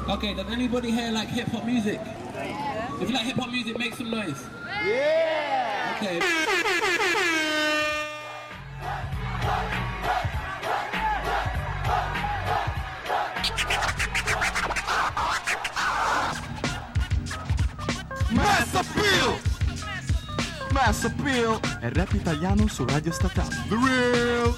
Okay, does anybody here like hip-hop music? If you like hip-hop music, make some noise. Yeah! Okay. Mass Appeal è rap italiano su Radio Statale. The Real.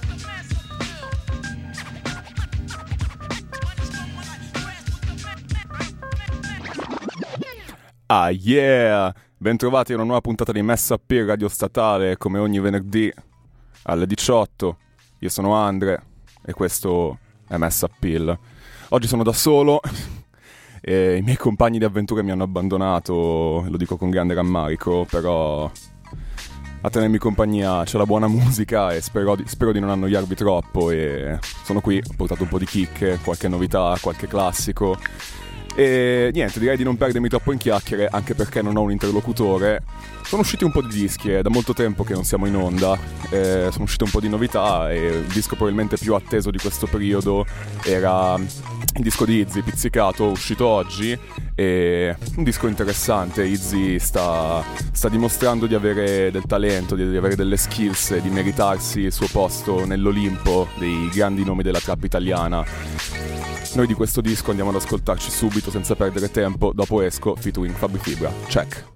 Ah yeah! Bentrovati a una nuova puntata di Mass Appeal Radio Statale, come ogni venerdì alle 18. Io sono Andre e questo è Mass Appeal. Oggi sono da solo e i miei compagni di avventure mi hanno abbandonato, lo dico con grande rammarico, però a tenermi compagnia c'è la buona musica e spero di non annoiarvi troppo, e sono qui, ho portato un po' di chicche, qualche novità, qualche classico e niente, direi di non perdermi troppo in chiacchiere, anche perché non ho un interlocutore. Sono usciti un po' di dischi, è da molto tempo che non siamo in onda, sono uscite un po' di novità e il disco probabilmente più atteso di questo periodo era il disco di Izzy, Pizzicato, uscito oggi, e un disco interessante. Izzy sta dimostrando di avere del talento, di avere delle skills e di meritarsi il suo posto nell'Olimpo dei grandi nomi della trap italiana. Noi di questo disco andiamo ad ascoltarci subito senza perdere tempo. Dopo esco featuring Fabri Fibra. Check.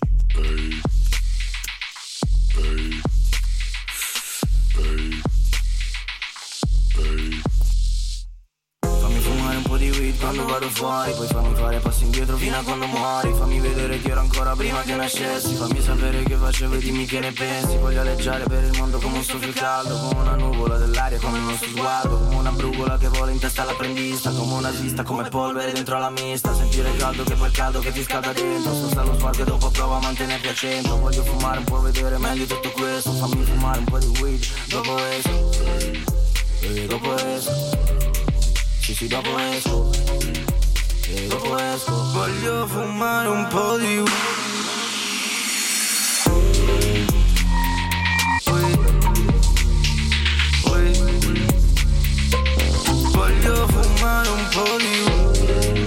Quando vado fuori, poi fammi fare passi indietro fino a quando muori. Fammi vedere che ero ancora prima che nascessi. Fammi sapere che facevo e dimmi che ne pensi. Voglio aleggiare per il mondo come un soffio caldo, come una nuvola dell'aria, come il nostro sguardo, come una brugola che vola in testa all'apprendista, come una vista, come polvere dentro alla mista. Sentire il caldo che poi il caldo che ti scalda dentro. Sposta lo sguardo e dopo prova a mantenerti a centro. Voglio fumare un po', vedere meglio tutto questo. Fammi fumare un po' di weed, dopo esco. E dopo esco. Sì, dopo esco. E dopo esco. Voglio fumare un po' di weed. Voglio fumare un po' di weed.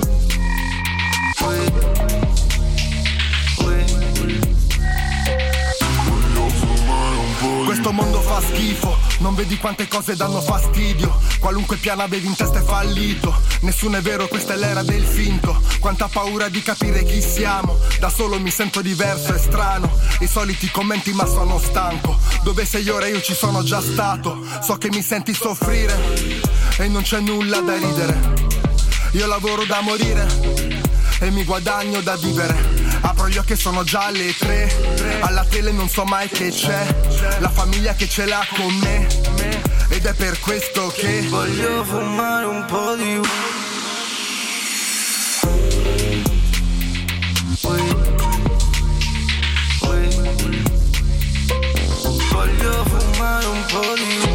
Questo mondo fa schifo, non vedi quante cose danno fastidio. Qualunque piano avevi in testa è fallito. Nessuno è vero, questa è l'era del finto. Quanta paura di capire chi siamo. Da solo mi sento diverso e strano. I soliti commenti ma sono stanco. Dove sei ora io ci sono già stato. So che mi senti soffrire e non c'è nulla da ridere. Io lavoro da morire e mi guadagno da vivere. Apro gli occhi e sono già alle 3. Alla tele non so mai che c'è. La famiglia che ce l'ha con me. Ed è per questo che voglio fumare un po' di voglio fumare un po' di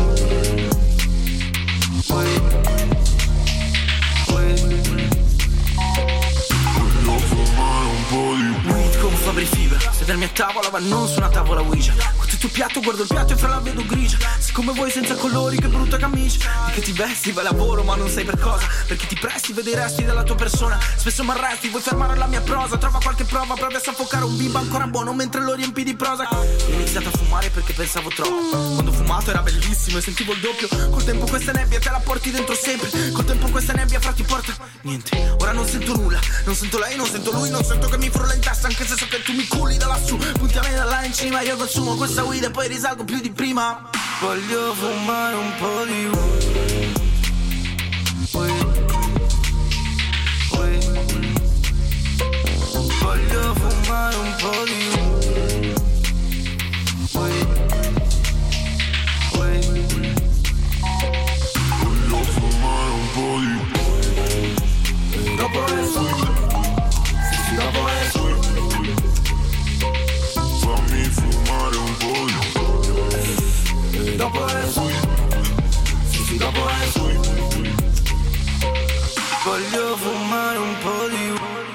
con Fabri Fibra, sedermi a tavola ma non su una tavola Ouija. Guardo il tuo piatto, guardo il piatto e fra la vedo grigia. Siccome vuoi senza colori, che brutta camicia. Di che ti vesti, vai lavoro ma non sai per cosa. Perché ti presti, vedi i resti della tua persona. Spesso mi arresti, vuoi fermare la mia prosa. Trova qualche prova, provi a soffocare un bimbo ancora buono mentre lo riempi di prosa. Ho iniziato a fumare perché pensavo troppo. Quando ho fumato era bellissimo e sentivo il doppio. Col tempo questa nebbia te la porti dentro sempre. Col tempo questa nebbia fra ti porta niente. Ora non sento nulla, non sento lei, non sento lui. Non sento che mi frulla in testa, anche se so che tu mi culli da lassù. Punti a me da là in cima, io consumo questa weed e poi risalgo più di prima. Voglio fumare un po' di voglio fumare un po' di voglio fumare un po' di dopo esco. Sì, dopo esco. Fammi fumare un po' di dopo esco. Sì, dopo esco. Voglio fumare un po' di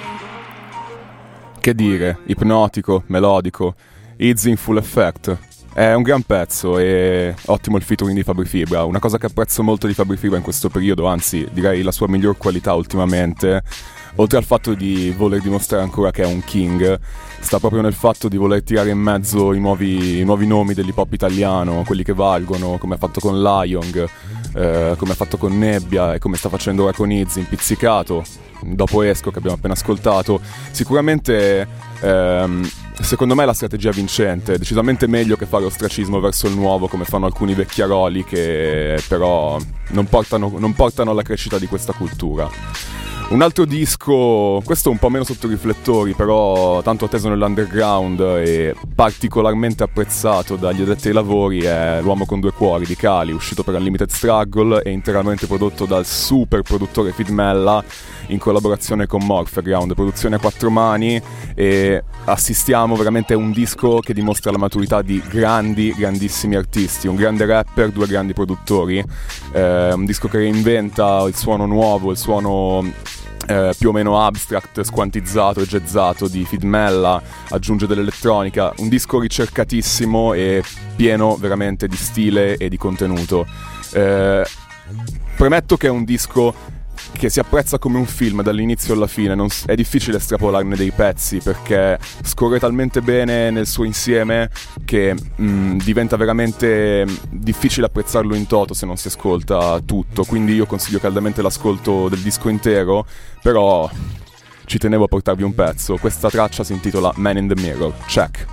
Che dire, ipnotico, melodico, Izzy in full effect. È un gran pezzo e ottimo il featuring di Fabri Fibra. Una cosa che apprezzo molto di Fabri Fibra in questo periodo, anzi direi la sua miglior qualità ultimamente, oltre al fatto di voler dimostrare ancora che è un king, sta proprio nel fatto di voler tirare in mezzo i nuovi nomi dell'hip hop italiano, quelli che valgono, come ha fatto con Lion, come ha fatto con Nebbia e come sta facendo ora con Izzy, impizzicato, dopo Esco che abbiamo appena ascoltato. Sicuramente secondo me è la strategia vincente, decisamente meglio che fare ostracismo verso il nuovo come fanno alcuni vecchiaroli che però non portano alla crescita di questa cultura. Un altro disco, questo un po' meno sotto riflettori, però tanto atteso nell'underground e particolarmente apprezzato dagli addetti ai lavori, è L'uomo con due cuori di Kali, uscito per Unlimited Struggle e interamente prodotto dal super produttore Feed Mella in collaborazione con Morpheground, produzione a 4 mani, e assistiamo veramente a un disco che dimostra la maturità di grandissimi artisti, un grande rapper, 2 grandi produttori, un disco che reinventa il suono nuovo, il suono più o meno abstract, squantizzato e jazzato di Feed Mella, aggiunge dell'elettronica, un disco ricercatissimo e pieno veramente di stile e di contenuto. Premetto che è un disco che si apprezza come un film dall'inizio alla fine, è difficile estrapolarne dei pezzi perché scorre talmente bene nel suo insieme che diventa veramente difficile apprezzarlo in toto se non si ascolta tutto, quindi io consiglio caldamente l'ascolto del disco intero, però ci tenevo a portarvi un pezzo. Questa traccia si intitola Man in the Mirror. Check.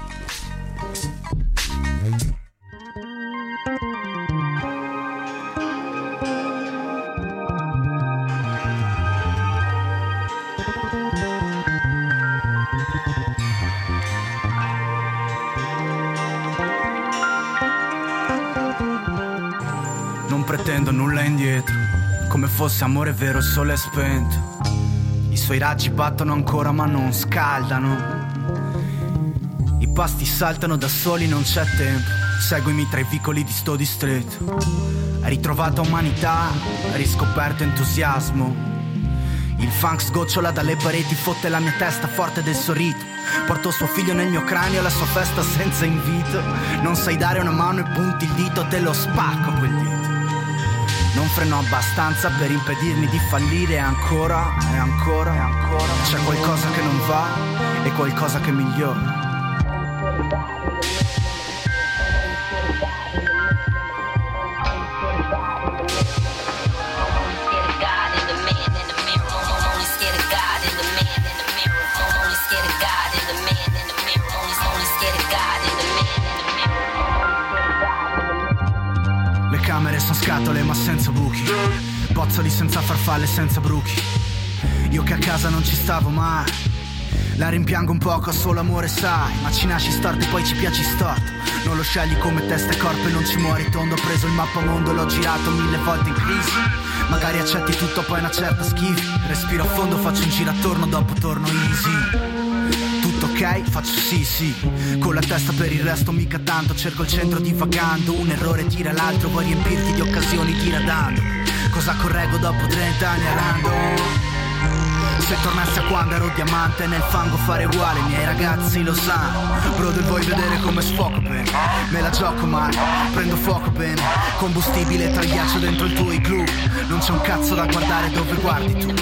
Non pretendo nulla indietro, come fosse amore vero il sole è spento. I suoi raggi battono ancora ma non scaldano. I pasti saltano da soli, non c'è tempo. Seguimi tra i vicoli di sto distretto. Hai ritrovato umanità, hai riscoperto entusiasmo. Il funk sgocciola dalle pareti, fotte la mia testa forte del suo ritmo. Porto suo figlio nel mio cranio alla sua festa senza invito. Non sai dare una mano e punti il dito, te lo spacco quel dito. Non freno abbastanza per impedirmi di fallire ancora e ancora e ancora. C'è qualcosa che non va e qualcosa che migliora. Camere sono scatole ma senza buchi, bozzoli senza farfalle, senza bruchi. Io che a casa non ci stavo mai, la rimpiango un poco a solo amore sai. Ma ci nasci storto e poi ci piaci storto. Non lo scegli come testa e corpo e non ci muori tondo. Ho preso il mappamondo, l'ho girato 1000 volte in crisi. Magari accetti tutto poi una certa schifi. Respiro a fondo, faccio un giro attorno, dopo torno easy. Tutto ok? Faccio sì. Con la testa per il resto mica tanto. Cerco il centro divagando. Un errore tira l'altro. Vuoi riempirti di occasioni diradando. Cosa correggo dopo 30 anni arando? Se tornassi a quando ero diamante nel fango fare uguale. I miei ragazzi lo sanno. Brother vuoi vedere come sfoco bene? Me la gioco male, prendo fuoco bene. Combustibile tra ghiaccio dentro il tuo igloo. Non c'è un cazzo da guardare dove guardi tu.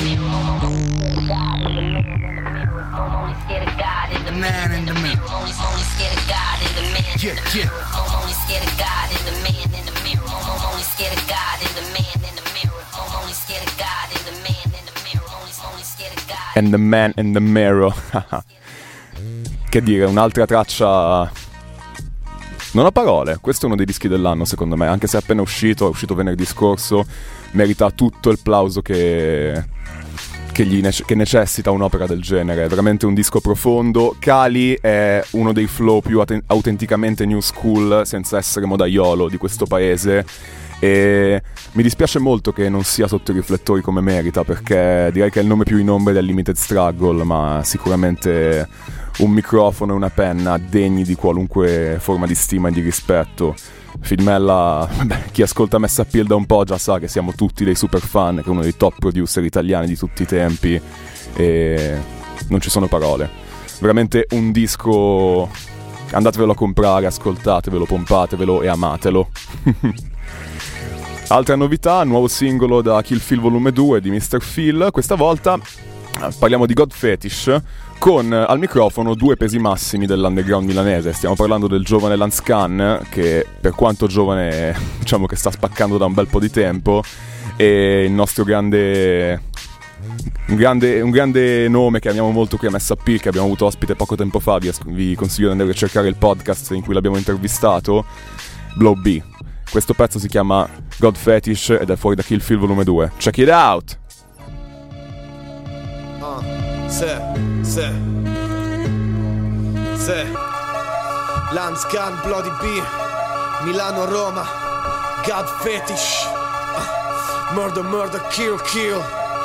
Man in the mirror. Only scared of God in the mirror. Yeah. Only scared of God in the man in the mirror. Only scared of God in the man in the mirror. Only scared of God in the man in the mirror. Only scared of God. And the Man in the Mirror. Che dire, un'altra traccia. Non ho parole, questo è uno dei dischi dell'anno secondo me, anche se è appena uscito, è uscito venerdì scorso, merita tutto il plauso che necessita un'opera del genere. È veramente un disco profondo. Kali è uno dei flow più autenticamente new school, senza essere modaiolo, di questo paese, e mi dispiace molto che non sia sotto i riflettori come merita, perché direi che è il nome più in ombra del Limited Struggle, ma sicuramente un microfono e una penna degni di qualunque forma di stima e di rispetto. Feed Mella, chi ascolta Mess Appeal da un po' già sa che siamo tutti dei super fan, che è uno dei top producer italiani di tutti i tempi, e non ci sono parole. Veramente un disco, andatevelo a comprare, ascoltatevelo, pompatevelo e amatelo. Altra novità, nuovo singolo da Kill Phil Volume 2 di Mr. Phil, questa volta parliamo di God Fetish con al microfono due pesi massimi dell'underground milanese. Stiamo parlando del giovane Lance Khan, che per quanto giovane diciamo che sta spaccando da un bel po' di tempo, e il nostro un grande nome che amiamo molto qui a Messa P, che abbiamo avuto ospite poco tempo fa. Vi consiglio di andare a cercare il podcast in cui l'abbiamo intervistato, Blow B. Questo pezzo si chiama God Fetish ed è fuori da Kill Feel Volume 2. Check it out! Lance Khan, Bloody B, Milano, Roma, God Fetish, Murder, murder, kill, kill,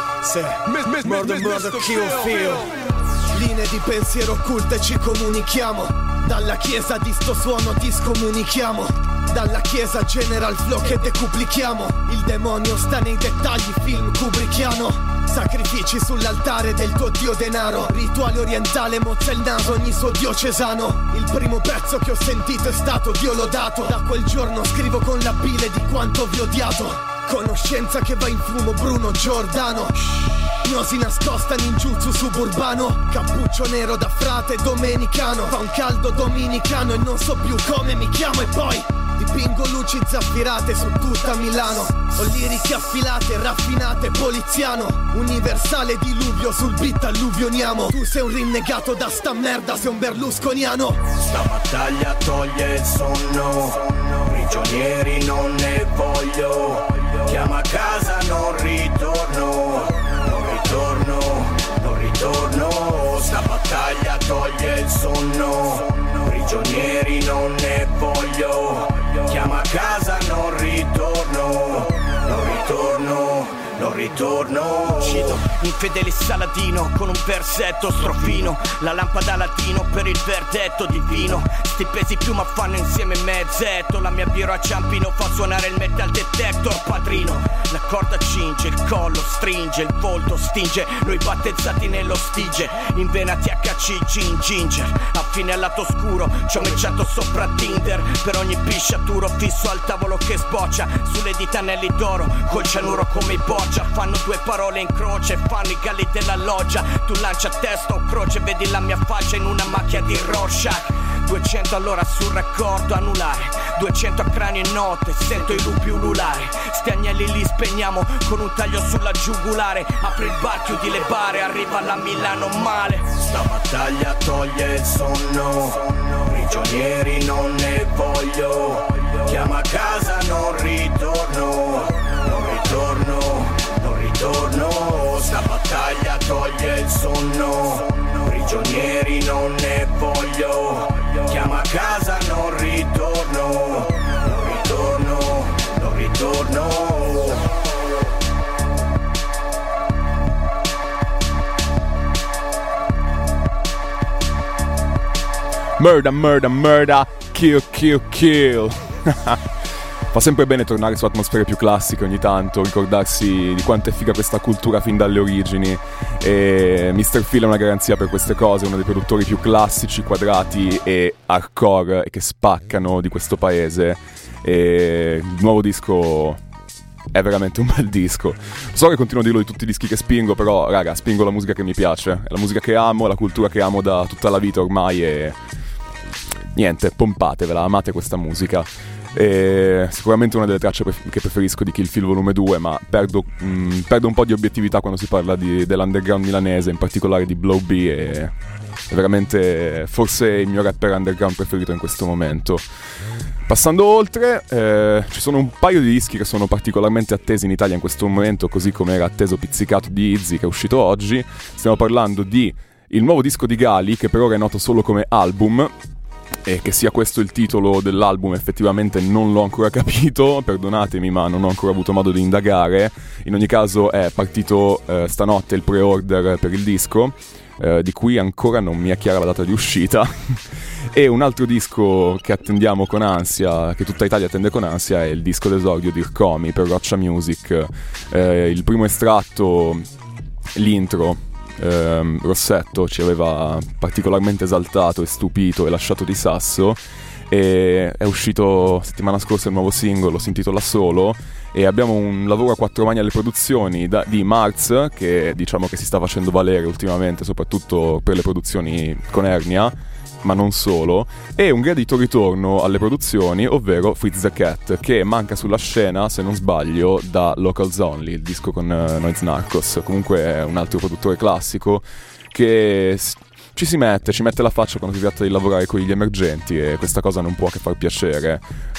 murder, murder, kill, feel. Linee di pensiero occulte ci comunichiamo, dalla chiesa di sto suono ti scomunichiamo, dalla chiesa general flow che decuplichiamo. Il demonio sta nei dettagli, film kubrickiano. Sacrifici sull'altare del tuo dio denaro, rituale orientale, mozza il naso ogni suo diocesano. Il primo pezzo che ho sentito è stato Dio lodato. Da quel giorno scrivo con la bile di quanto vi ho odiato. Conoscenza che va in fumo, Bruno Giordano. Gnosi nascosta, ninjutsu suburbano. Cappuccio nero da frate domenicano. Fa un caldo dominicano e non so più come mi chiamo. E poi dipingo luci zaffirate su tutta Milano. Ho liriche affilate, raffinate, poliziano. Universale diluvio, sul beat alluvioniamo. Tu sei un rinnegato da sta merda, sei un berlusconiano. Sta battaglia toglie il sonno, prigionieri non ne voglio. Chiama a casa, non ritorno, non ritorno, non ritorno. Sta battaglia toglie il sonno, prigionieri non ne voglio. Chiama a casa, non ritorno, non ritorno, non ritorno. Cito infedele Saladino con un versetto strofino, la lampada latino per il verdetto divino. Sti pesi più ma fanno insieme mezzetto. La mia birra a Ciampino fa suonare il metal detector, padrino. La corda cinge, il collo stringe, il volto stinge. Noi battezzati nello stige, in vena THC, gin, ginger. A fine al lato oscuro ci ho matchato sopra Tinder. Per ogni pisciaturo fisso al tavolo che sboccia, sulle dita anelli d'oro, col cianuro come i boccia. Fanno due parole in croce, fanno i galli della loggia. Tu lancia testa o croce, vedi la mia faccia in una macchia di Rorschach. 200 all'ora sul raccordo anulare, 200 a cranio e notte, sento i lupi ululare. Sti agnelli li spegniamo con un taglio sulla giugulare. Apri il bar, chiudi le bare, arriva la Milano male. Sta battaglia toglie il sonno, prigionieri non ne voglio. Chiama a casa, non ritorno, non ritorno, non ritorno. Sta battaglia toglie il sonno, prigionieri non ne voglio. Chiama a casa, non ritorno, non ritorno, non ritorno. Murder, murder, murder, kill, kill, kill. Fa sempre bene tornare su atmosfere più classiche ogni tanto, ricordarsi di quanto è figa questa cultura fin dalle origini. E Mr. Phil è una garanzia per queste cose, uno dei produttori più classici, quadrati e hardcore e che spaccano di questo paese. E il nuovo disco è veramente un bel disco. So che continuo a dirlo di tutti i dischi che spingo, però raga, spingo la musica che mi piace, è la musica che amo, la cultura che amo da tutta la vita ormai. E niente, pompatevela, amate questa musica. E sicuramente una delle tracce che preferisco di Kill Feel Volume 2, ma perdo un po' di obiettività quando si parla dell'underground milanese, in particolare di Blow B, e è veramente forse il mio rapper underground preferito in questo momento. Passando oltre, ci sono un paio di dischi che sono particolarmente attesi in Italia in questo momento, così come era atteso Pizzicato di Izzy, che è uscito oggi. Stiamo parlando di il nuovo disco di Gali, che per ora è noto solo come album. E che sia questo il titolo dell'album effettivamente non l'ho ancora capito, perdonatemi, ma non ho ancora avuto modo di indagare. In ogni caso è partito stanotte il pre-order per il disco, di cui ancora non mi è chiara la data di uscita. E un altro disco che attendiamo con ansia, che tutta Italia attende con ansia, è il disco d'esordio di Ircomi per Roccia Music. Il primo estratto, l'intro, Rossetto, ci aveva particolarmente esaltato e stupito e lasciato di sasso, e è uscito settimana scorsa il nuovo singolo, si intitola Solo, e abbiamo un lavoro a quattro mani alle produzioni di Marz, che diciamo che si sta facendo valere ultimamente soprattutto per le produzioni con Ernia, ma non solo, e un gradito ritorno alle produzioni, ovvero Fritz the Cat, che manca sulla scena, se non sbaglio, da Locals Only, il disco con Noise Narcos. Comunque è un altro produttore classico che ci mette la faccia quando si tratta di lavorare con gli emergenti, e questa cosa non può che far piacere.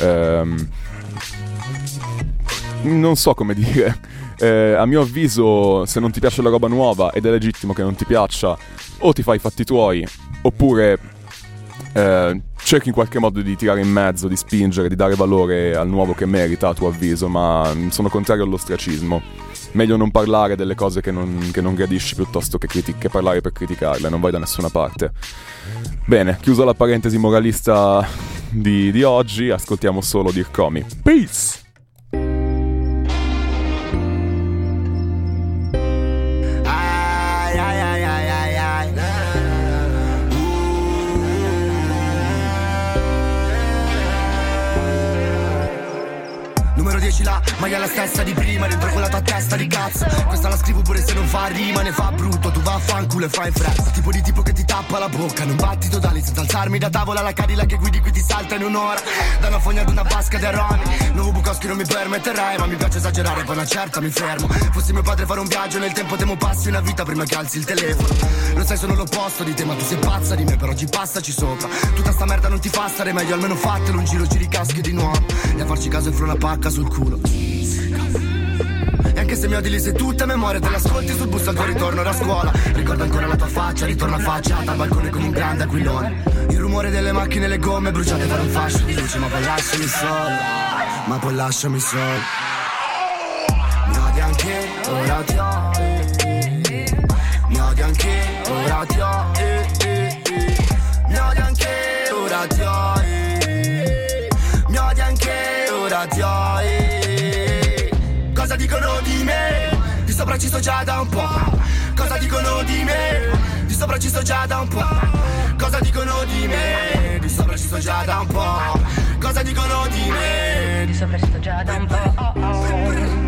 Non so come dire, a mio avviso, se non ti piace la roba nuova, ed è legittimo che non ti piaccia, o ti fai i fatti tuoi, oppure cerchi in qualche modo di tirare in mezzo, di spingere, di dare valore al nuovo che merita, a tuo avviso, ma sono contrario all'ostracismo. Meglio non parlare delle cose che non gradisci piuttosto che parlare per criticarle, non vai da nessuna parte. Bene, chiusa la parentesi moralista di oggi, ascoltiamo solo Dear Comi. Peace! Là, ma è la stessa di prima, dentro quella tua testa di cazzo. Questa la scrivo pure se non fa rima, ne fa brutto. Tu vaffanculo e fai in fretta. Tipo di tipo che ti tappa la bocca, non batti totali senza alzarmi da tavola. La Cadillac che guidi qui ti salta in un'ora. Da una fogna ad una vasca di aromi. Nuovo Bukowski non mi permetterai, ma mi piace esagerare, poi una certa mi fermo. Fossi mio padre fare un viaggio nel tempo, temo passi una vita prima che alzi il telefono. Lo sai, sono l'opposto di te, ma tu sei pazza di me, per oggi passaci sopra. Tutta sta merda non ti fa stare meglio, almeno fatelo un giro, giri caschi di nuovo. E a farci caso e una pacca sul culo. E anche se mi odi lì sei tutta a memoria, te l'ascolti sul bus al tuo ritorno da scuola. Ricorda ancora la tua faccia, ritorna affacciata al balcone con un grande aquilone. Il rumore delle macchine, le gomme bruciate per un fascio di luce, ma poi lasciami solo, ma poi lasciami solo. Mi odi anche, ora ti odi. Mi odi anche, ora ti odi. Mi odi anche, ora ti odi. Mi odi anche, ora ti odi. Cosa dicono di me? Di sopra ci sto già da un po'. Cosa dicono di me? Di sopra ci sto già da un po'. Cosa dicono di me? Di sopra ci sto già da un po'. Cosa dicono di me? Di sopra ci sto già da un po'.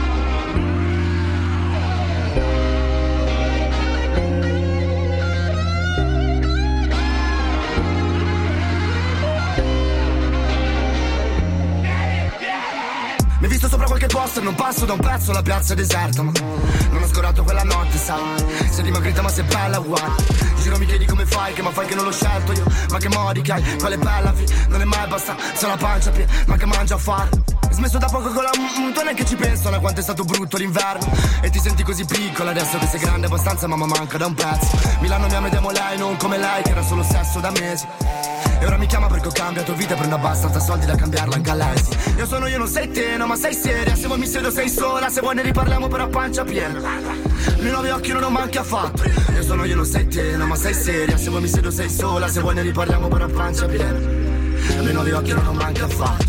Mi visto sopra qualche posto e non passo da un pezzo, la piazza è deserta, ma non ho scorato quella notte, sai. Sei dimagrita ma sei bella uguale. In giro mi chiedi come fai, che ma fai che non l'ho scelto io. Ma che modi che hai, quale bella non è mai basta, se la pancia piena, ma che mangia a fare. Smesso da poco con la tu neanche ci penso a quanto è stato brutto l'inverno. E ti senti così piccola adesso che sei grande abbastanza, ma manca da un pezzo. Milano mi amiamo lei, non come lei che era solo sesso da mesi. E ora mi chiama perché ho cambiato vita e prendo abbastanza soldi da cambiarla anche a lei. Io sono io, non sei te, no ma sei seria. Se vuoi mi siedo sei sola, se vuoi ne riparliamo per a pancia piena. I nuovi occhi non ho manchi affatto. Io sono io, non sei te, no ma sei seria. Se vuoi mi siedo sei sola, se vuoi ne riparliamo per a pancia piena. I nuovi occhi non ho manchi affatto.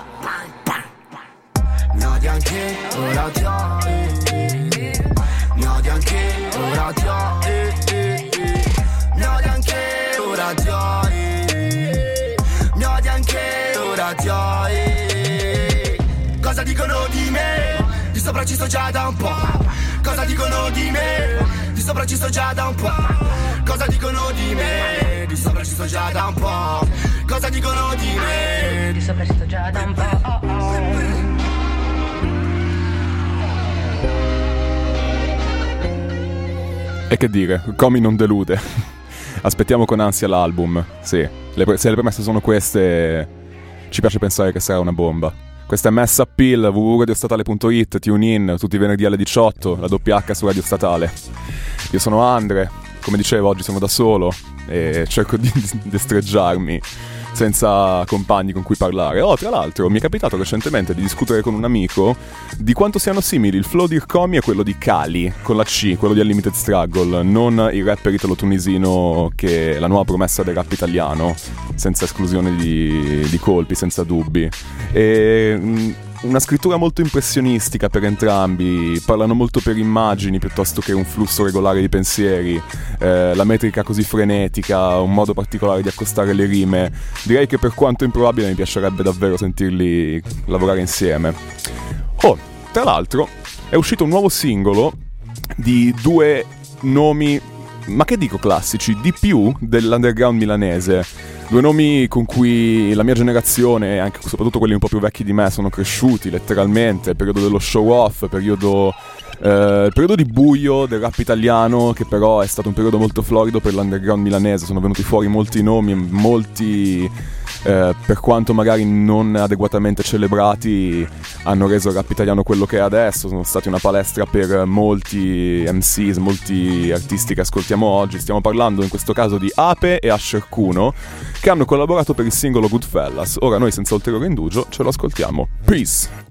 Mi odi anche, ora ti odi. Mi odi anche, ora ti odi. Mi odi anche, ora ti odi. Mi odi anche, ora ti odi. Cosa dicono di me? Di sopra ci sto già da un po'. Cosa dicono di me? Di sopra ci sto già da un po'. Cosa dicono di me? Di sopra ci sto già da un po'. Cosa dicono di me? Di sopra ci sto già da un po'. E che dire, Comi non delude. Aspettiamo con ansia l'album. Sì, se le premesse sono queste, ci piace pensare che sarà una bomba. Questa è Mess Appeal, www.radiostatale.it, tune in, tutti i venerdì alle 18, la WH su Radio Statale. Io sono Andre, come dicevo oggi sono da solo e cerco di destreggiarmi senza compagni con cui parlare. Tra l'altro mi è capitato recentemente di discutere con un amico di quanto siano simili il flow di Ircomi e quello di Kali, con la C, quello di Unlimited Struggle, non il rapper italo-tunisino che è la nuova promessa del rap italiano, senza esclusione di colpi, senza dubbi. E una scrittura molto impressionistica per entrambi, parlano molto per immagini piuttosto che un flusso regolare di pensieri, la metrica così frenetica, un modo particolare di accostare le rime. Direi che per quanto improbabile mi piacerebbe davvero sentirli lavorare insieme. Oh, tra l'altro è uscito un nuovo singolo di due nomi, ma che dico classici, di più dell'underground milanese. Due nomi con cui la mia generazione, e anche soprattutto quelli un po' più vecchi di me, sono cresciuti letteralmente. Il periodo dello show off, il periodo di buio del rap italiano, che però è stato un periodo molto florido per l'underground milanese. Sono venuti fuori molti nomi, molti, per quanto magari non adeguatamente celebrati, hanno reso il rap italiano quello che è adesso. Sono stati una palestra per molti MCs, molti artisti che ascoltiamo oggi. Stiamo parlando in questo caso di Ape e Asher Kuno, che hanno collaborato per il singolo Goodfellas. Ora noi, senza ulteriore indugio, ce lo ascoltiamo. Peace!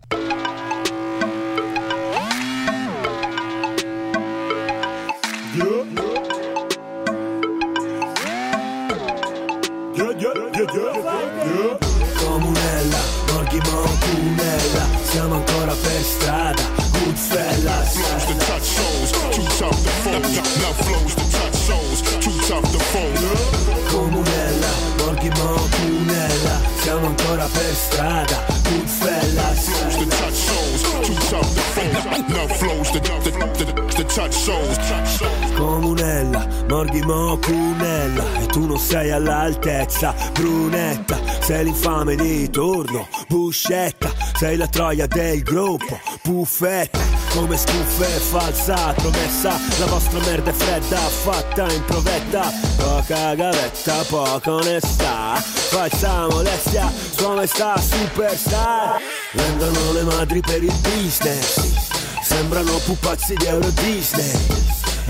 Comunella, Borghi Montunella, siamo ancora per strada, Goodfellas. Flows the touch shows, too tough to fold. Now flows the touch shows, too tough to fold. Comunella, Borghi Montunella, siamo ancora per strada, Goodfellas. Flows the touch shows, too tough to fold. Now flows the touch shows. Comunella, Borghi Montunella, e tu non sei all'altezza, brunetta, sei l'infame di turno, buscetta, sei la troia del gruppo, puffetta, come schuffe e falsa promessa, la vostra merda è fredda, fatta in provetta, poca gavetta, poca onestà, falsa molestia, sua maestà superstar, vengono le madri per il business, sembrano pupazzi di Euro Disney,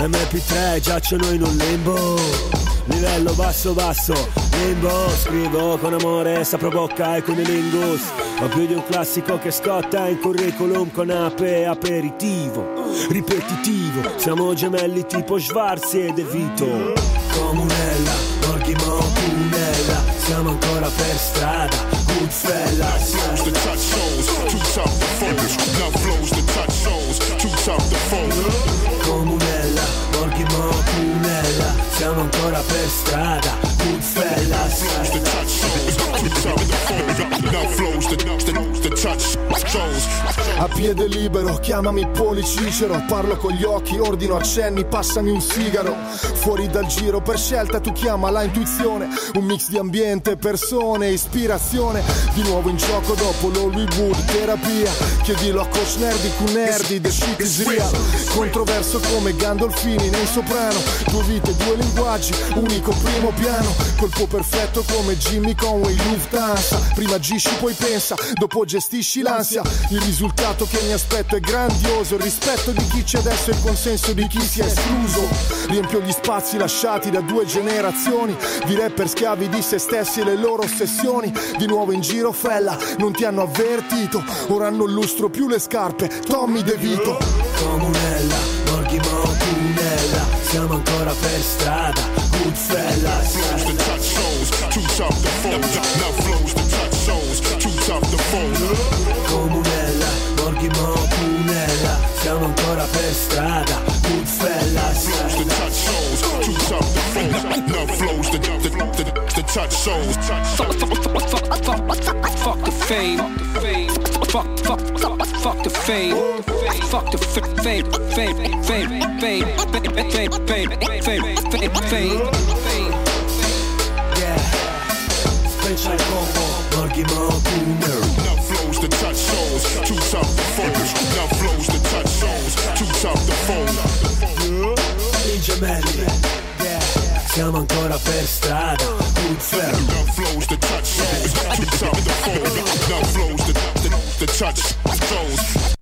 MP3 giacciono in un limbo, livello basso basso, limbo, scrivo con amore, sapro bocca e cunilingus, ho più di un classico che scotta in curriculum con ape aperitivo, ripetitivo, siamo gemelli tipo Schwarzi e De Vito. Comunella, Borghi Montunella, siamo ancora per strada, Goodfellas. Flows the touch shows, too tough to fold. Now flows the touch shows, too tough to fold. Comunella, Borghi Montunella, siamo ancora per strada, Goodfellas. Flows the touch shows, too tough to fold. Now flows the touch shows. A piede libero, chiamami Policicero, parlo con gli occhi, ordino accenni, passami un sigaro. Fuori dal giro per scelta, tu chiama la intuizione, un mix di ambiente, persone, ispirazione. Di nuovo in gioco dopo l'Hollywood terapia, chiedilo a Coach Nerdy, Nerdy, the shit is real. Controverso come Gandolfini nei Soprano, due vite, due linguaggi, unico primo piano. Colpo perfetto come Jimmy Conway, Lufthansa. Prima agisci poi pensa, dopo gestisci l'ansia. Il risultato che mi aspetto è grandioso, il rispetto di chi c'è adesso e il consenso di chi si è escluso. Riempio gli spazi lasciati da due generazioni di rapper schiavi di se stessi e le loro ossessioni. Di nuovo in giro fella, non ti hanno avvertito, ora non lustro più le scarpe, Tommy De Vito. Comunella, Borghi Montunella, siamo ancora per strada, Goodfellas. Flows the touch shows, too tough to fold. Now flows the touch shows, too tough to fold. Comunella, Borghi Montunella, siamo ancora per strada, Goodfellas. Flows the touch shows, too tough to fold. Now flows the touch shows. Fuck the fame. Fuck the fame. Fuck the fame. Yeah, Special Combo, Borghi Montunella. Now flows the touch shows, too tough to fold. Now flows the touch shows, too tough to fold. I gemelli, yeah, siamo ancora per strada, Goodfellas. Now flows the touch shows, too tough to fold. Now flows the touch shows.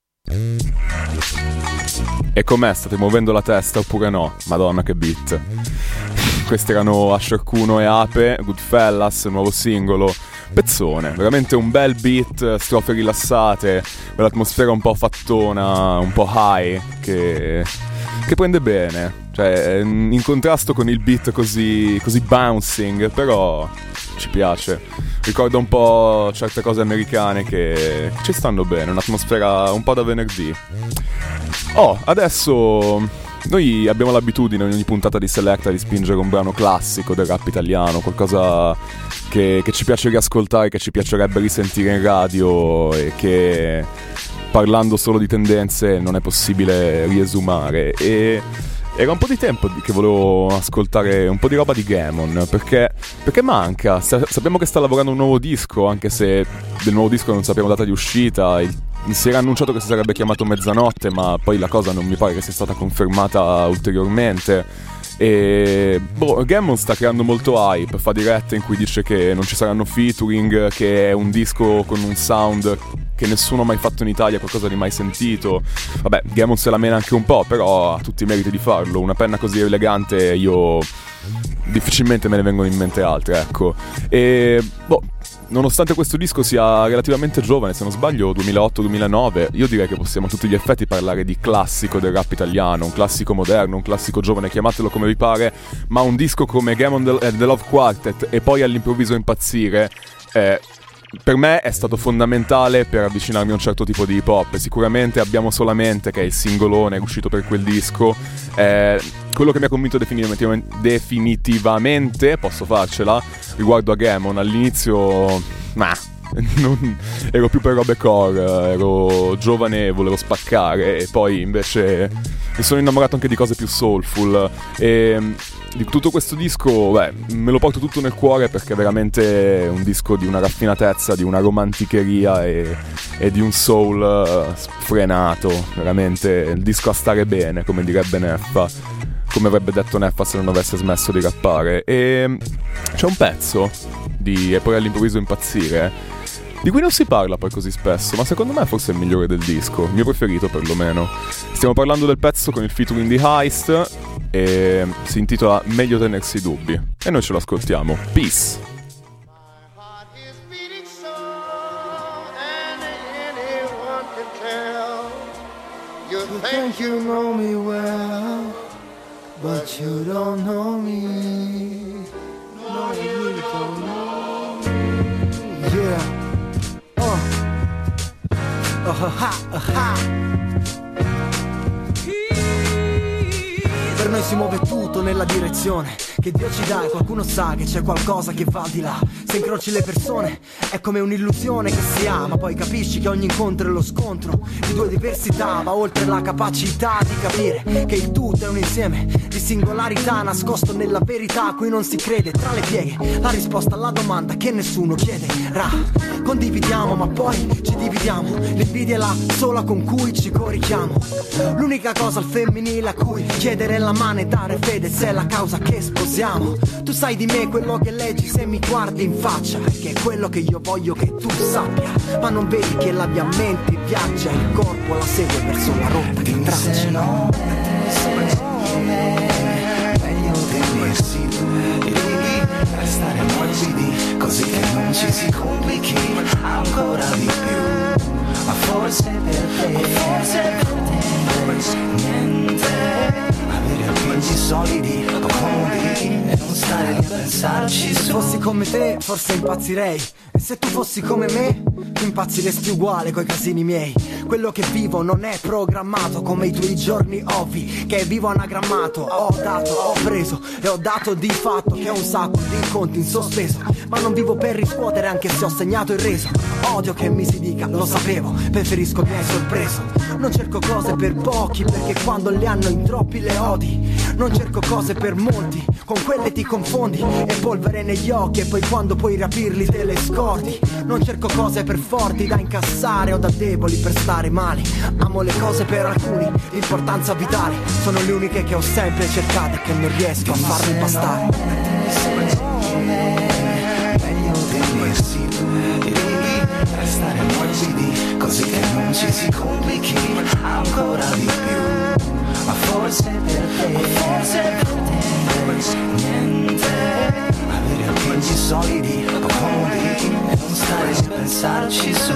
E com'è? State muovendo la testa oppure no? Madonna che beat. Questi erano Asher Kuno e Ape, Goodfellas, nuovo singolo. Pezzone, veramente un bel beat, strofe rilassate, bell'atmosfera un po' fattona, un po' high, che prende bene. Cioè, in contrasto con il beat così bouncing, però ci piace. Ricorda un po' certe cose americane che ci stanno bene, un'atmosfera un po' da venerdì. Oh, adesso noi abbiamo l'abitudine in ogni puntata di Selecta di spingere un brano classico del rap italiano, qualcosa che ci piace riascoltare, che ci piacerebbe risentire in radio e che parlando solo di tendenze non è possibile riesumare. E era un po' di tempo che volevo ascoltare un po' di roba di Gammon, perché manca. Sappiamo che sta lavorando un nuovo disco, anche se del nuovo disco non sappiamo data di uscita. Si era annunciato che si sarebbe chiamato Mezzanotte, ma poi la cosa non mi pare che sia stata confermata ulteriormente. E Gammon sta creando molto hype, fa dirette in cui dice che non ci saranno featuring, che è un disco con un sound che nessuno ha mai fatto in Italia, qualcosa di mai sentito. Vabbè, Gammon se la mena anche un po', però ha tutti i meriti di farlo. Una penna così elegante io difficilmente me ne vengono in mente altre, ecco. E nonostante questo disco sia relativamente giovane, se non sbaglio 2008-2009, io direi che possiamo a tutti gli effetti parlare di classico del rap italiano, un classico moderno, un classico giovane, chiamatelo come vi pare, ma un disco come Gammon and the Love Quartet e poi all'improvviso impazzire, per me è stato fondamentale per avvicinarmi a un certo tipo di hip hop. Sicuramente Abbiamo Solamente, che è il singolone uscito per quel disco, quello che mi ha convinto definitivamente, posso farcela, riguardo a Gammon. All'inizio ero più per robe core, ero giovane e volevo spaccare, e poi invece mi sono innamorato anche di cose più soulful. E di tutto questo disco, me lo porto tutto nel cuore, perché è veramente un disco di una raffinatezza, di una romanticheria e di un soul sfrenato. Veramente il disco a stare bene, come direbbe Neffa, come avrebbe detto Neffa se non avesse smesso di rappare. E c'è un pezzo E poi all'improvviso impazzire, di cui non si parla poi così spesso, ma secondo me forse è il migliore del disco, il mio preferito perlomeno. Stiamo parlando del pezzo con il featuring di Heist e si intitola Meglio tenersi dubbi, e noi ce lo ascoltiamo. Peace. You think you know me well, but you don't know me. No, you really don't know me. Yeah. Per noi si muove tutto nella direzione che Dio ci dà, e qualcuno sa che c'è qualcosa che va di là. Se incroci le persone è come un'illusione che si ha, ma poi capisci che ogni incontro è lo scontro di due diversità. Va oltre la capacità di capire che il tutto è un insieme di singolarità nascosto nella verità a cui non si crede. Tra le pieghe la risposta alla domanda che nessuno chiederà. Condividiamo ma poi ci dividiamo, l'invidia è la sola con cui ci corichiamo. L'unica cosa al femminile a cui chiedere la mano e dare fede, se è la causa che sposiamo. Tu sai di me quello che leggi se mi guardi in faccia, che è quello che io voglio che tu sappia. Ma non vedi che la mia mente viaggia, il corpo la segue verso la rotta che traccia. Se no meglio tenersi duri, restare morbidi così che non ci si complichi ancora di più. Ma forse per te niente, avere amici solidi o comodi e non stare lì a pensarci su. Se fossi come te forse impazzirei, e se tu fossi come me tu impazziresti uguale coi casini miei. Quello che vivo non è programmato come i tuoi giorni ovvi, che vivo anagrammato. Ho dato, ho preso e ho dato di fatto che ho un sacco di conti in sospeso, ma non vivo per riscuotere anche se ho segnato il reso. Odio che mi si dica, lo sapevo, preferisco che hai sorpreso. Non cerco cose per pochi perché quando le hanno in troppi le odi. Non cerco cose per molti, con quelle ti confondi. E polvere negli occhi e poi quando puoi rapirli te le scordi. Non cerco cose per forti da incassare o da deboli per stare male. Amo le cose per alcuni, l'importanza vitale. Sono le uniche che ho sempre cercate e che non riesco a farmi bastare. Meglio tenersi duri, restare morbidi così che non ci si complichi ancora di più. Ma forse per te niente, avere amici solidi o comodi e non stare a pensarci su.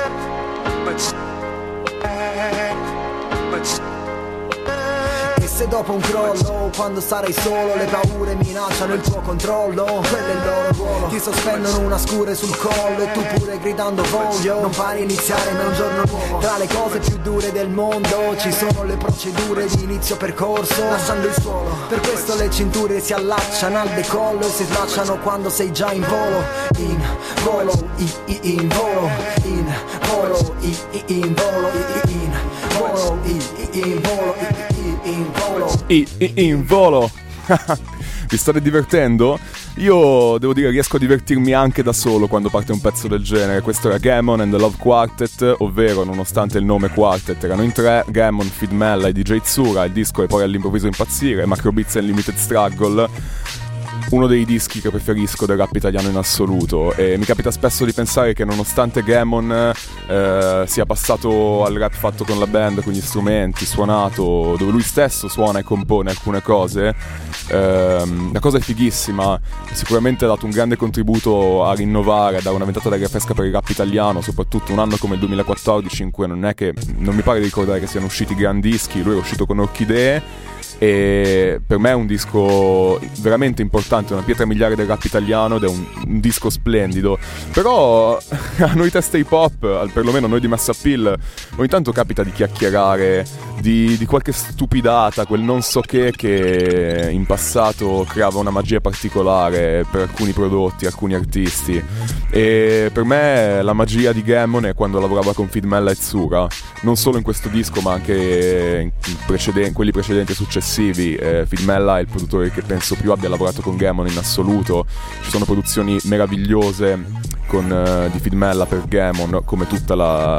E se dopo un crollo, quando sarai solo le paure minacciano il tuo controllo. Quello è il loro ruolo, ti sospendono una scure sul collo e tu pure gridando voglio. Non pare iniziare mai un giorno nuovo. Tra le cose più dure del mondo ci sono le procedure di inizio percorso, lasciando il suolo. Per questo le cinture si allacciano al decollo e si slacciano quando sei già in volo. In volo, in volo, in volo, in volo, in volo, in volo, in volo, in volo. Vi state divertendo? Io devo dire riesco a divertirmi anche da solo quando parte un pezzo del genere. Questo era Gammon and the Love Quartet, ovvero nonostante il nome Quartet erano in tre, Gammon, Feed Mella e DJ Tsura. Il disco è poi all'improvviso impazzire, Macrobeats and Limited Struggle, uno dei dischi che preferisco del rap italiano in assoluto. E mi capita spesso di pensare che nonostante Gammon sia passato al rap fatto con la band, con gli strumenti, suonato, dove lui stesso suona e compone alcune cose, la cosa è fighissima. Sicuramente ha dato un grande contributo a rinnovare, a dare una ventata d'aria fresca per il rap italiano, soprattutto un anno come il 2014 in cui non mi pare di ricordare che siano usciti gran dischi. Lui è uscito con Orchidee e per me è un disco veramente importante, una pietra miliare del rap italiano, ed è un disco splendido. Però a noi teste hip hop, perlomeno noi di Mass Appeal, ogni tanto capita di chiacchierare di qualche stupidata, quel non so che in passato creava una magia particolare per alcuni prodotti, alcuni artisti. E per me la magia di Gammon è quando lavorava con Feed Mella e Tsura, non solo in questo disco ma anche in quelli precedenti e successivi. Feed Mella è il produttore che penso più abbia lavorato con Gammon in assoluto. Ci sono produzioni meravigliose di Feed Mella per Gammon, come tutto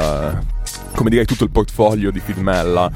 il portfolio di Feed Mella.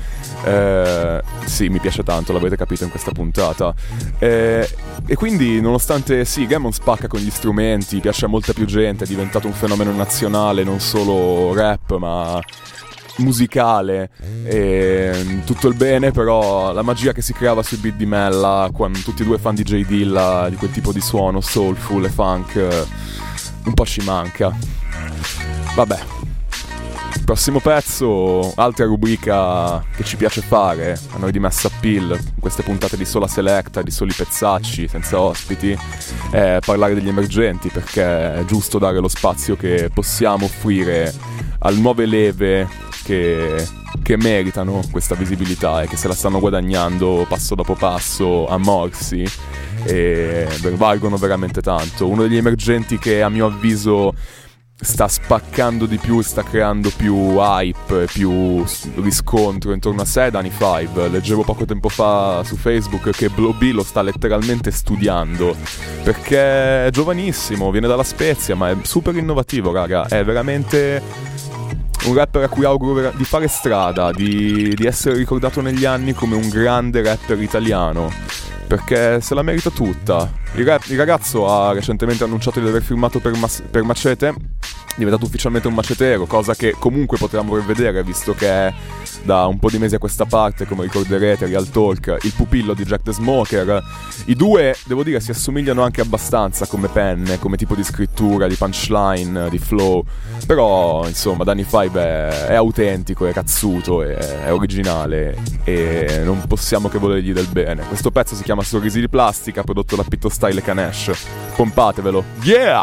Sì, mi piace tanto, l'avete capito in questa puntata. E quindi, nonostante Gammon spacca con gli strumenti, piace a molta più gente, è diventato un fenomeno nazionale, non solo rap ma musicale, e tutto il bene, però la magia che si creava sui beat di Mella, quando tutti e due fan di J Dilla, di quel tipo di suono soulful e funk, un po' ci manca. Vabbè, prossimo pezzo, altra rubrica che ci piace fare a noi di Mass Appeal, in queste puntate di sola selecta, di soli pezzacci, senza ospiti, è parlare degli emergenti, perché è giusto dare lo spazio che possiamo offrire a nuove leve che meritano questa visibilità e che se la stanno guadagnando passo dopo passo a morsi e valgono veramente tanto. Uno degli emergenti che a mio avviso sta spaccando di più, sta creando più hype, più riscontro intorno a sé è Danny Five. Leggevo poco tempo fa su Facebook che Blow B lo sta letteralmente studiando, perché è giovanissimo, viene dalla Spezia, ma è super innovativo, raga. È veramente un rapper a cui auguro di fare strada, di essere ricordato negli anni come un grande rapper italiano, perché se la merita tutta. Il ragazzo ha recentemente annunciato di aver firmato per Macete, è diventato ufficialmente un macetero, cosa che comunque potevamo prevedere, visto che è da un po' di mesi a questa parte, come ricorderete, Real Talk, il pupillo di Jack the Smoker. I due, devo dire, si assomigliano anche abbastanza come penne, come tipo di scrittura, di punchline, di flow, però insomma Danny Five è autentico, è cazzuto, è originale e non possiamo che volergli del bene. Questo pezzo si chiama Sorrisi di Plastica, prodotto da Pitto Style e Kanesh. Pompatevelo, yeah!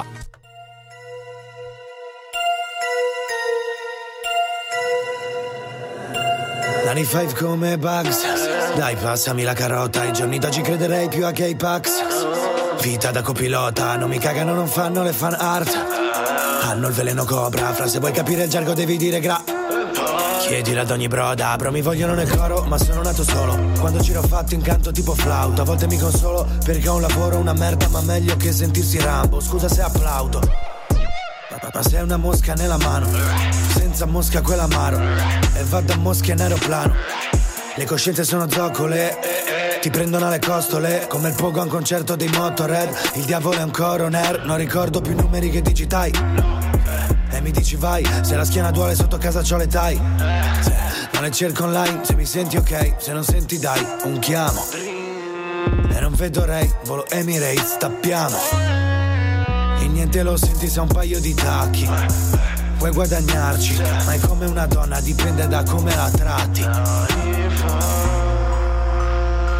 Danny Five come Bugs, dai passami la carota, i giorni d'oggi crederei più a K-Pax. Vita da copilota, non mi cagano, non fanno le fan art, hanno il veleno cobra, fra se vuoi capire il gergo devi dire chiedilo ad ogni broda, bro mi vogliono nel coro ma sono nato solo, quando ci l'ho fatto incanto tipo flauto, a volte mi consolo perché ho un lavoro una merda ma meglio che sentirsi Rambo, scusa se applaudo. Ma sei una mosca nella mano, senza mosca quell'amaro, e vado a mosche in aeroplano. Le coscienze sono zoccole, ti prendono alle costole, come il pogo a un concerto dei Motorhead. Il diavolo è un coroner, non ricordo più numeri che digitai. E mi dici vai, se la schiena duole sotto casa c'ho le tai. Non le cerco online, se mi senti ok, se non senti dai, un chiamo. E non vedo Ray, volo Emirates, tappiamo. E niente lo senti se ha un paio di tacchi. Puoi guadagnarci, ma è come una donna, dipende da come la tratti.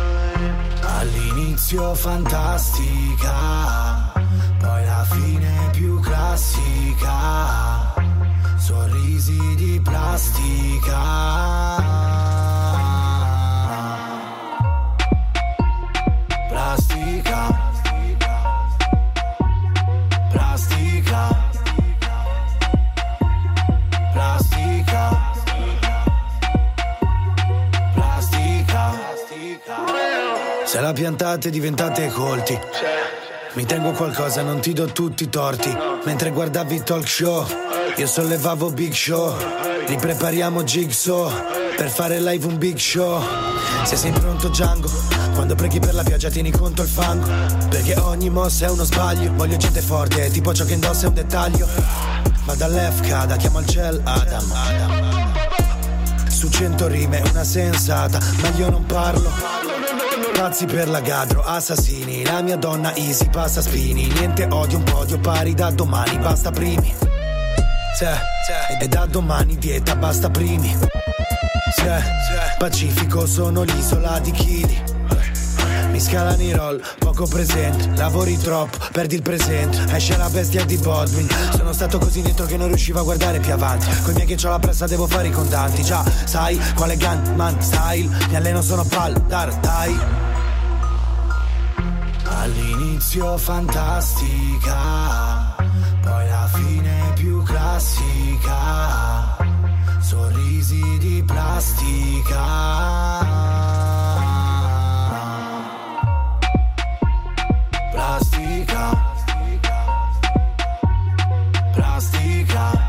All'inizio fantastica, poi la fine più classica, sorrisi di plastica. Plastica, plastica, plastica, plastica. Se la piantate diventate colti, mi tengo qualcosa, non ti do tutti i torti. Mentre guardavi talk show, io sollevavo big show. Riprepariamo jigsaw per fare live un big show. Se sei pronto Django, quando preghi per la pioggia tieni conto il fango, perché ogni mossa è uno sbaglio. Voglio gente forte, tipo ciò che indossa è un dettaglio. Ma dall'FK da chiamo al gel Adam. Su 100 rime una sensata, meglio non parlo. Pazzi per la Gadro, assassini, la mia donna easy, passa spini. Niente odio, un podio pari da domani, basta primi. E da domani dieta, basta primi. Pacifico, sono l'isola di Chili. Mi scalano i roll, poco presente. Lavori troppo, perdi il presente. Esce la bestia di Baldwin. Sono stato così dentro che non riuscivo a guardare più avanti. Coi miei che c'ho la pressa devo fare i contanti. Già, sai quale gunman style. Mi alleno, sono pal, dai. All'inizio fantastica, poi la fine più classica, sorrisi di plastica. Plastica, plastica,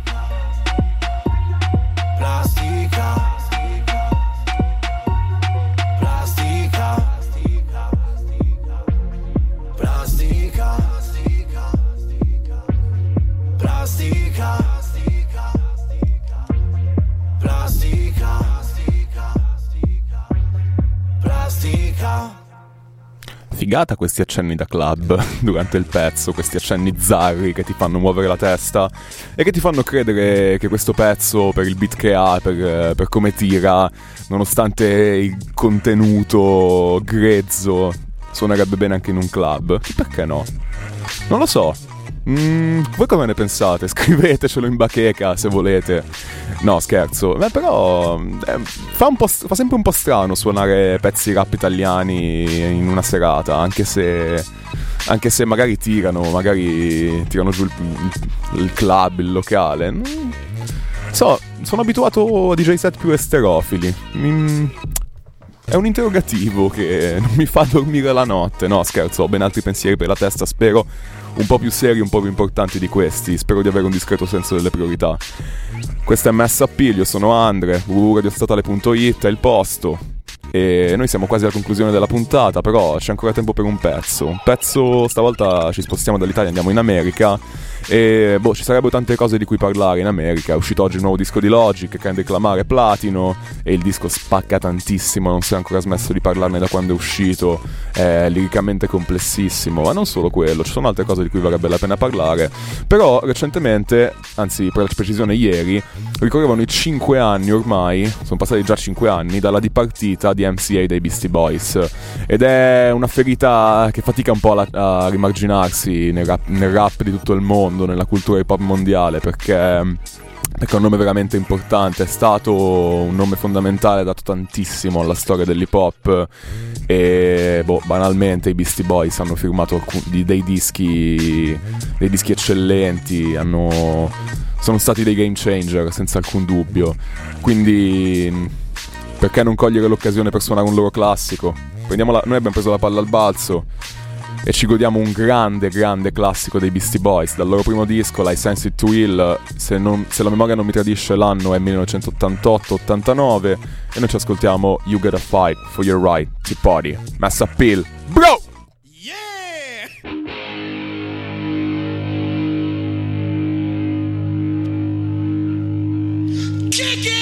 plastica, plastica, plastica, plastica, plastica. Figata questi accenni da club durante il pezzo, questi accenni zarri che ti fanno muovere la testa e che ti fanno credere che questo pezzo, per il beat che ha, per come tira, nonostante il contenuto grezzo, suonerebbe bene anche in un club. Perché no? Non lo so. Voi come ne pensate? Scrivetecelo in bacheca se volete. No, scherzo. Però fa sempre un po' strano suonare pezzi rap italiani in una serata, anche se magari tirano giù il club, il locale. Sono abituato a DJ set più esterofili. È un interrogativo che non mi fa dormire la notte. No, scherzo, ho ben altri pensieri per la testa, spero un po' più seri, un po' più importanti di questi. Spero di avere un discreto senso delle priorità. Questo è Mess Appeal, io sono Andre, www.radiostatale.it è il posto. E noi siamo quasi alla conclusione della puntata, però c'è ancora tempo per un pezzo. Stavolta ci spostiamo dall'Italia, andiamo in America. E ci sarebbero tante cose di cui parlare in America. È uscito oggi il nuovo disco di Logic, Kendrick Lamar è platino, e il disco spacca tantissimo. Non si è ancora smesso di parlarne da quando è uscito. È liricamente complessissimo, ma non solo quello, ci sono altre cose di cui varrebbe la pena parlare. Però recentemente, anzi per la precisione ieri, ricorrevano i 5 anni ormai, sono passati già 5 anni dalla dipartita di MCA dei Beastie Boys, ed è una ferita che fatica un po' a rimarginarsi nel rap di tutto il mondo, nella cultura hip hop mondiale, perché è un nome veramente importante, è stato un nome fondamentale, ha dato tantissimo alla storia dell'hip hop. E banalmente i Beastie Boys hanno firmato dei dischi eccellenti, sono stati dei game changer senza alcun dubbio. Quindi perché non cogliere l'occasione per suonare un loro classico? Noi abbiamo preso la palla al balzo e ci godiamo un grande classico dei Beastie Boys dal loro primo disco, I Sense It to Ill. Se la memoria non mi tradisce, l'anno è 1988-89 e noi ci ascoltiamo You Gotta Fight for Your Right to Party. Mess Appeal, bro! Kick it!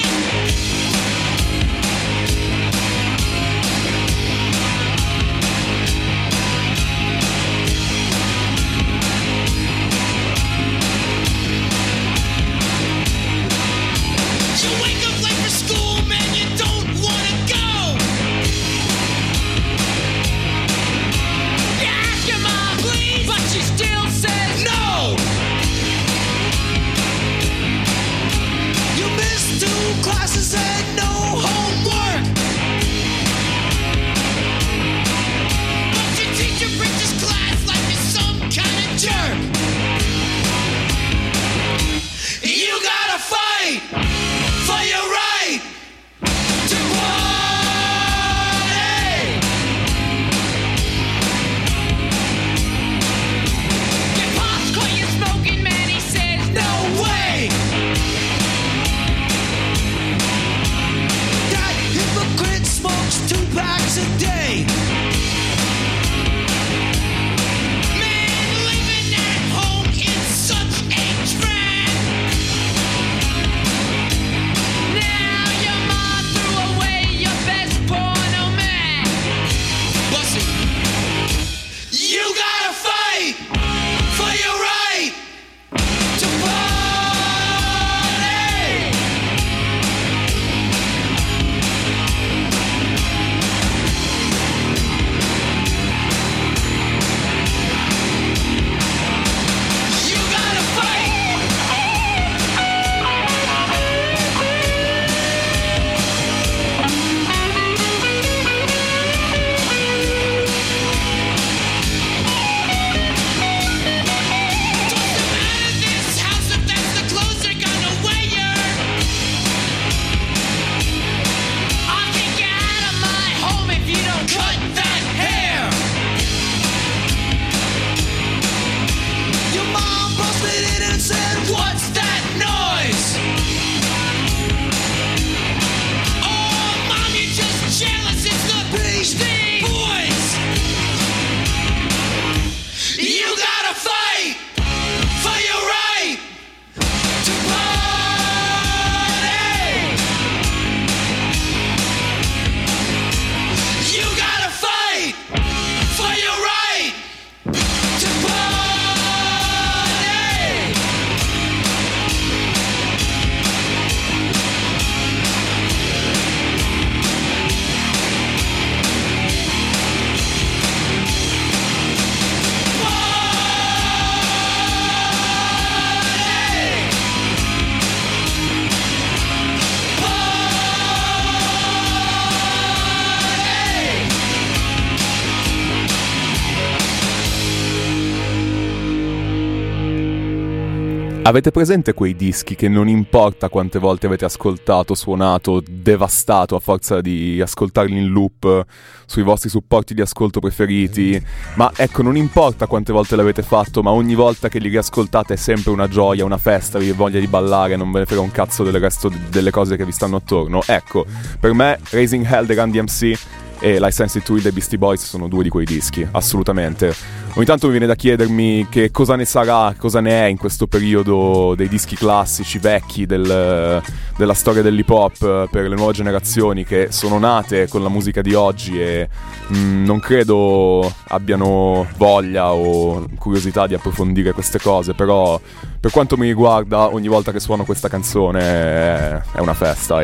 Avete presente quei dischi che non importa quante volte avete ascoltato, suonato, devastato a forza di ascoltarli in loop sui vostri supporti di ascolto preferiti? Ma ecco, non importa quante volte l'avete fatto, ma ogni volta che li riascoltate è sempre una gioia, una festa, vi voglia di ballare, non ve ne frega un cazzo del resto delle cose che vi stanno attorno. Ecco, per me Raising Hell dei Run DMC e License to Ill dei Beastie Boys sono due di quei dischi, assolutamente. Ogni tanto mi viene da chiedermi che cosa ne sarà, cosa ne è in questo periodo dei dischi classici, vecchi della storia dell'hip hop per le nuove generazioni che sono nate con la musica di oggi e non credo abbiano voglia o curiosità di approfondire queste cose, però per quanto mi riguarda ogni volta che suono questa canzone è una festa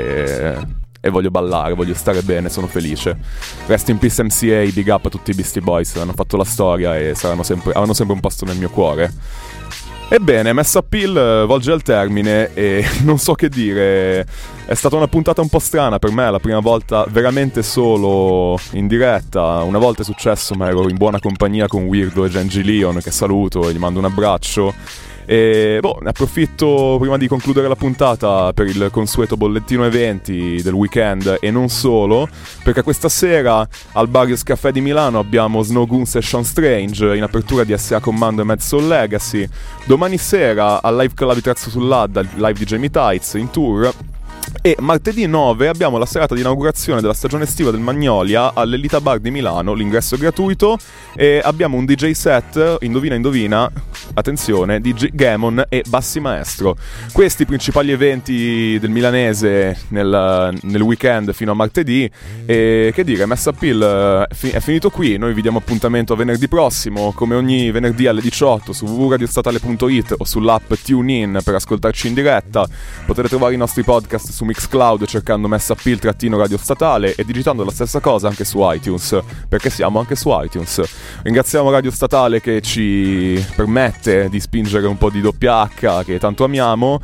e voglio ballare, voglio stare bene, sono felice. Rest in peace MCA, big up a tutti i Beastie Boys, hanno fatto la storia e avranno sempre un posto nel mio cuore. Ebbene, Mess Appeal volge al termine e non so che dire. È stata una puntata un po' strana per me, la prima volta veramente solo in diretta. Una volta è successo, ma ero in buona compagnia con Weirdo e Genji Leon, che saluto e gli mando un abbraccio. E ne approfitto prima di concludere la puntata per il consueto bollettino eventi del weekend e non solo, perché questa sera al Barrios Café di Milano abbiamo Snow Goons e Sean Strange in apertura di SA Commando e Mad Soul Legacy. Domani sera al Live Club di Trezzo sull'Adda, live di Jamie Tights in tour. E martedì 9 abbiamo la serata di inaugurazione della stagione estiva del Magnolia all'Elita Bar di Milano, l'ingresso è gratuito e abbiamo un DJ set, indovina, attenzione, DJ Gamon e Bassi Maestro. Questi i principali eventi del milanese nel weekend fino a martedì e che dire, Mess Appeal è finito qui, noi vi diamo appuntamento a venerdì prossimo, come ogni venerdì alle 18 su www.radiostatale.it o sull'app TuneIn per ascoltarci in diretta. Potete trovare i nostri podcast su Mixcloud cercando Mess Appeal _Radio Statale e digitando la stessa cosa anche su iTunes, perché siamo anche su iTunes. Ringraziamo Radio Statale che ci permette di spingere un po' di WH che tanto amiamo.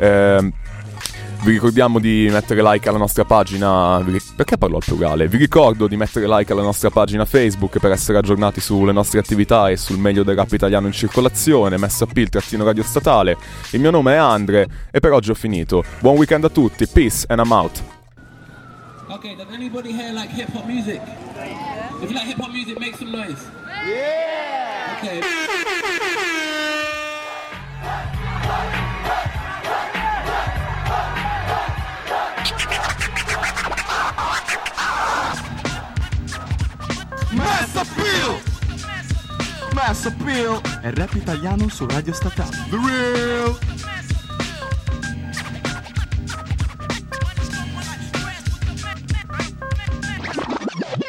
Vi ricordiamo di mettere like alla nostra pagina. Perché parlo al plurale? Vi ricordo di mettere like alla nostra pagina Facebook per essere aggiornati sulle nostre attività e sul meglio del rap italiano in circolazione. Mess Appeal _Radio Statale. Il mio nome è Andre e per oggi ho finito. Buon weekend a tutti, peace and I'm out. Okay, does anybody here like hip hop music? If you like hip hop music, make some noise. Yeah! Okay. Mass Appeal! Mass Appeal! È rap italiano su Radio Statale. The Real!